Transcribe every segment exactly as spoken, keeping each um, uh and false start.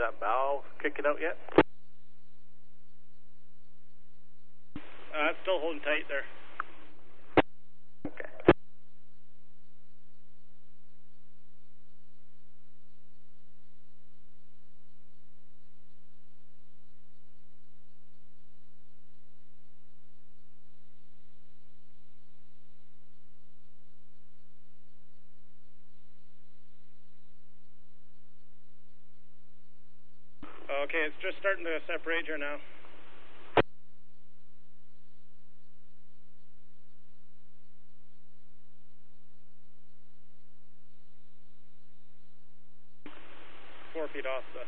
that bow kicking out yet? Uh, it's still holding tight there. Okay. Okay, it's just starting to separate here now. Four feet off the...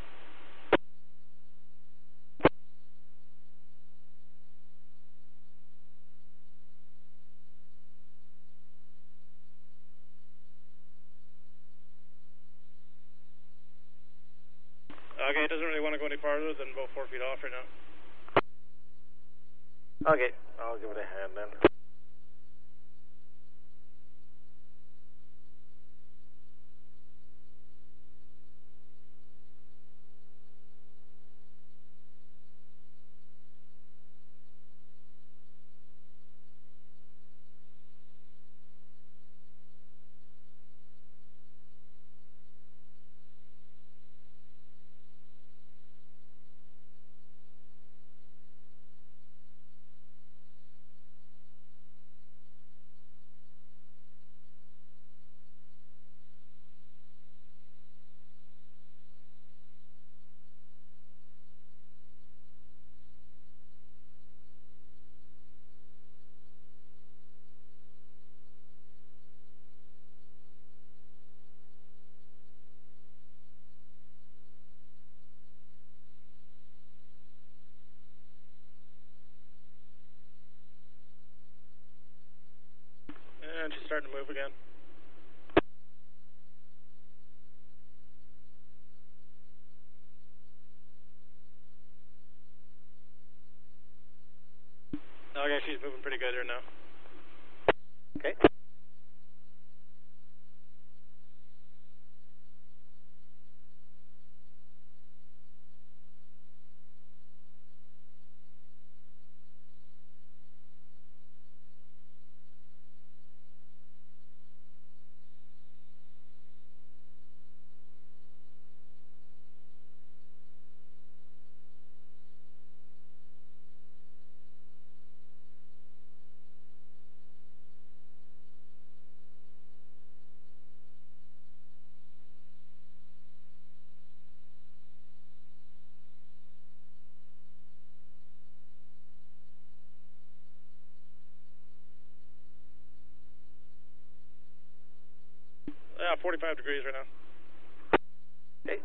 Okay, it doesn't really want to go any farther than about four feet off right now. Okay, I'll give it a hand then. And she's starting to move again. Okay, she's moving pretty good here now. Okay. Yeah, forty-five degrees right now. Okay.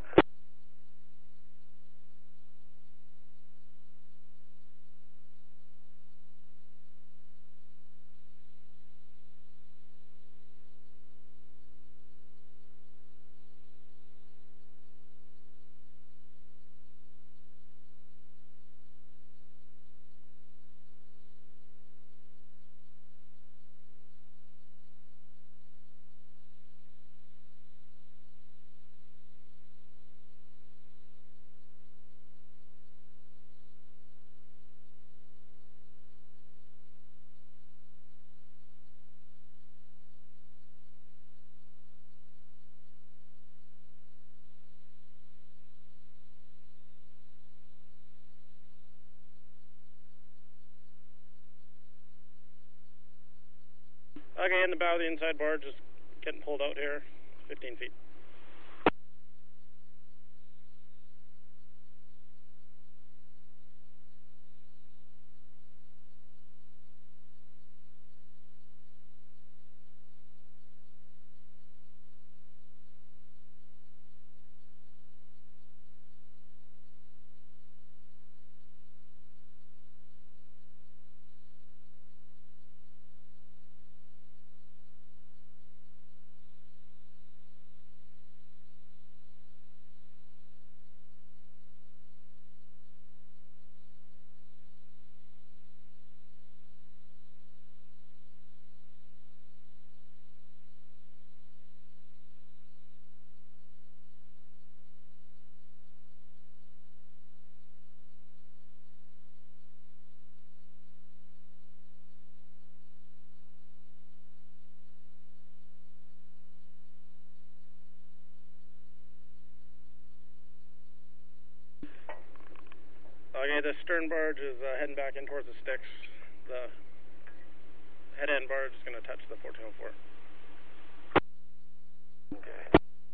Okay, in the bow of the inside bar, just getting pulled out here, fifteen feet. the stern barge is uh, heading back in towards the sticks. The head end barge is going to touch the fourteen oh four. Okay.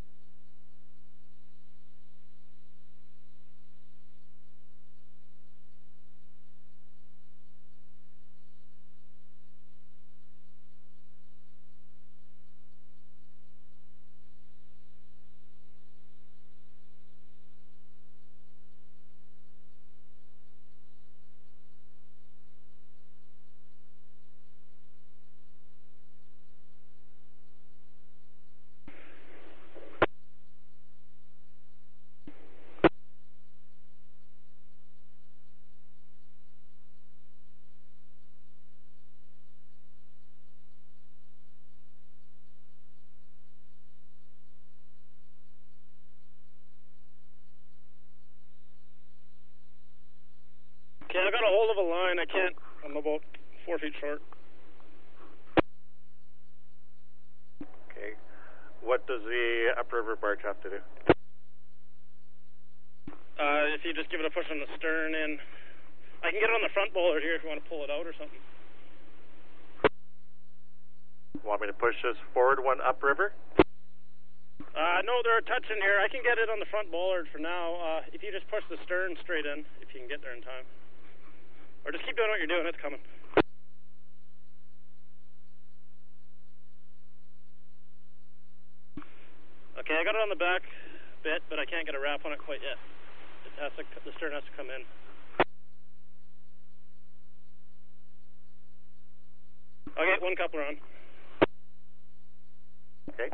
Okay, I got a hold of a line. I can't. I'm about four feet short. Okay. What does the upriver barge have to do? Uh, if you just give it a push on the stern and I can get it on the front bollard here if you want to pull it out or something. Want me to push this forward one upriver? Uh, no, they're touching here. I can get it on the front bollard for now. Uh, if you just push the stern straight in, if you can get there in time. Or just keep doing what you're doing, it's coming. Okay, I got it on the back bit, but I can't get a wrap on it quite yet. It has to, the stern has to come in. Okay, one coupler on. Okay.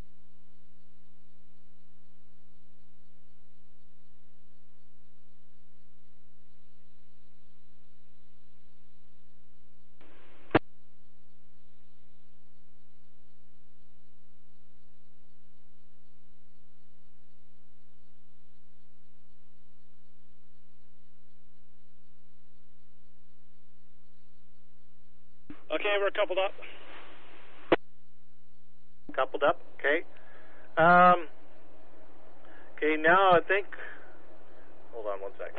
Okay, we're coupled up. Coupled up. Okay. Um. Okay. Now I think. Hold on one second.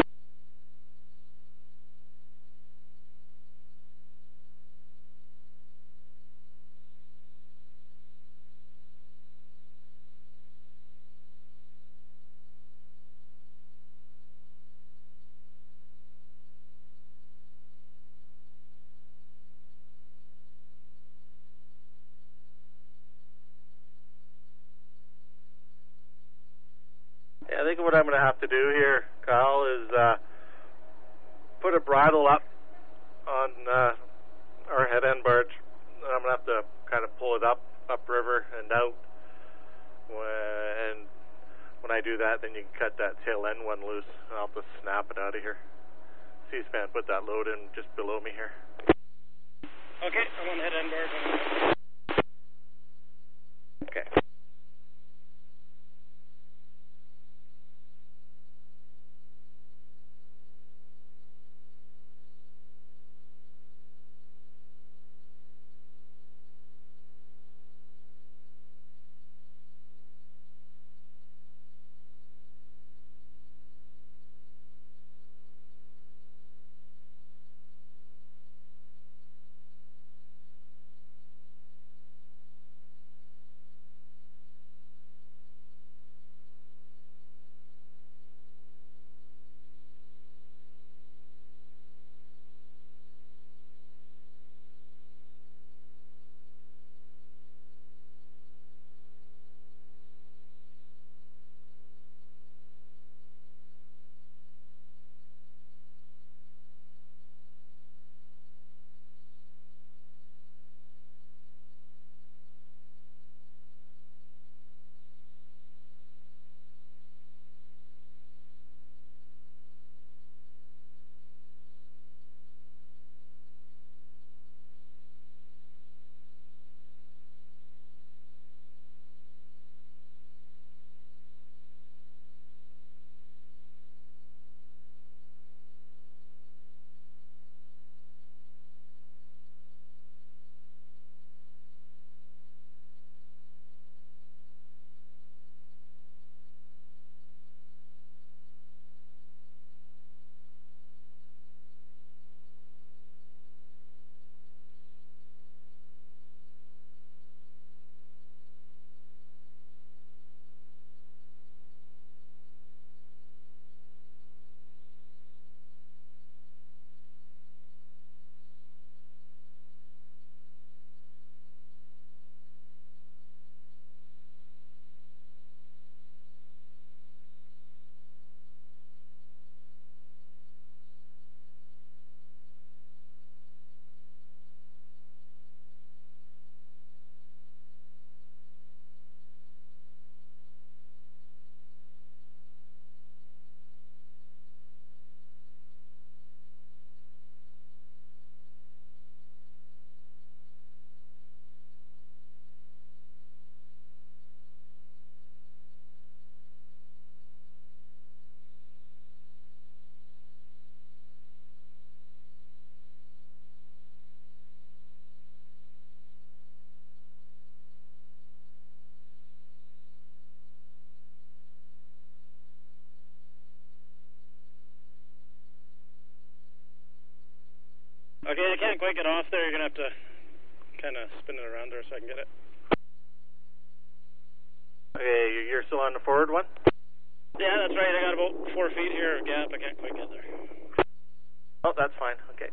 Yeah, I think what I'm going to have to do here, Kyle, is uh, put a bridle up on uh, our head end barge. I'm going to have to kind of pull it up, upriver and out. When when I do that, then you can cut that tail end one loose. I'll have to snap it out of here. C-span, put that load in just below me here. Okay, I'm on the head end barge. Okay. Okay, I can't quite get off there. You're going to have to kind of spin it around there so I can get it. Okay, you're still on the forward one? Yeah, that's right. I got about four feet here of gap. I can't quite get there. Oh, that's fine. Okay.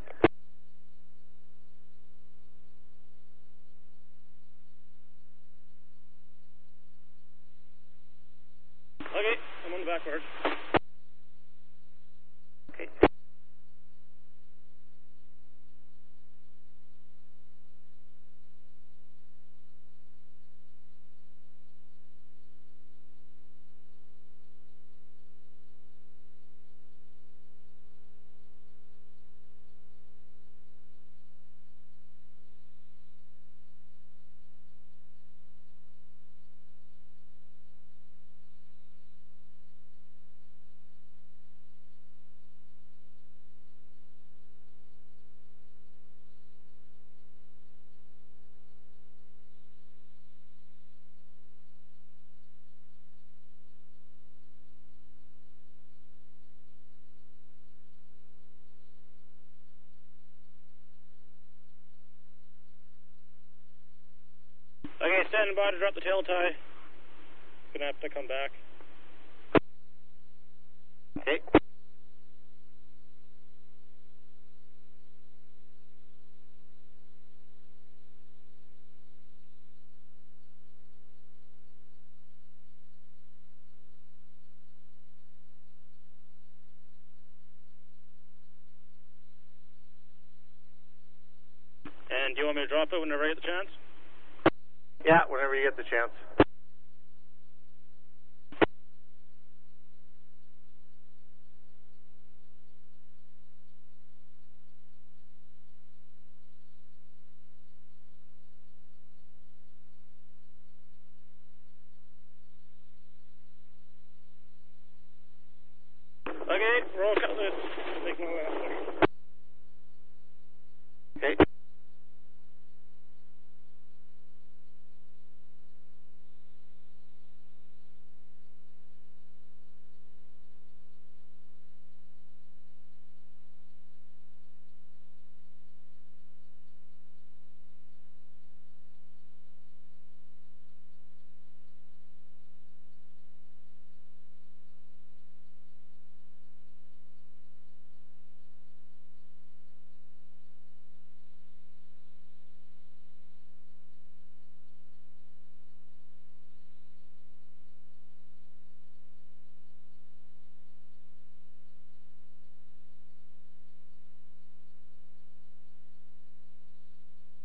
Okay, I'm on the backboard. Okay. Okay, standing by to drop the tail tie. Gonna have to come back. Okay. And do you want me to drop it whenever I get the chance? Yeah, whenever you get the chance.